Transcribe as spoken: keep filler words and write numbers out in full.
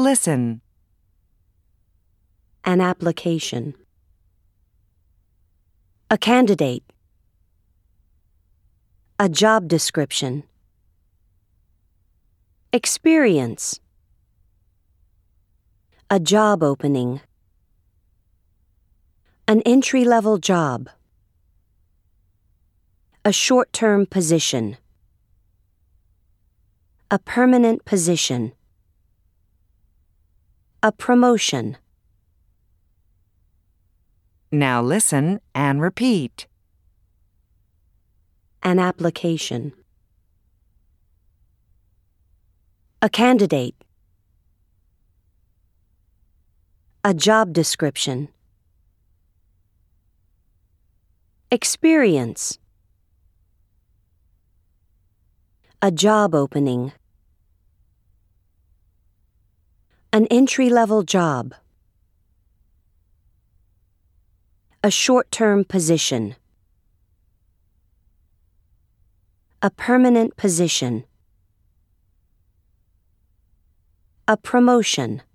Listen. An application. A candidate. A job description. Experience. A job opening. An entry-level job. A short-term position. A permanent position. A promotion. Now listen and repeat. An application. A candidate. A job description. Experience. A job opening. An entry-level job. A short-term position. A permanent position. A promotion.